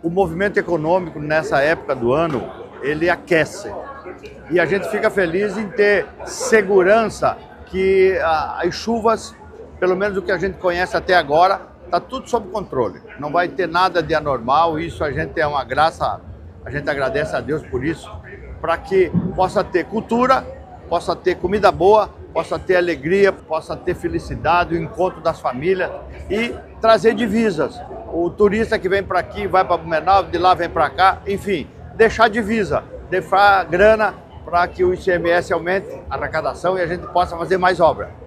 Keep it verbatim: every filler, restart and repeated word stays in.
O movimento econômico nessa época do ano, ele aquece. E a gente fica feliz em ter segurança que as chuvas, pelo menos o que a gente conhece até agora, está tudo sob controle. Não vai ter nada de anormal, isso a gente é uma graça, a gente agradece a Deus por isso, para que possa ter cultura, possa ter comida boa, possa ter alegria, possa ter felicidade, o encontro das famílias e trazer divisas. O turista que vem para aqui vai para Blumenau, de lá vem para cá, enfim, deixar divisa, deixar grana para que o I C M S aumente a arrecadação e a gente possa fazer mais obra.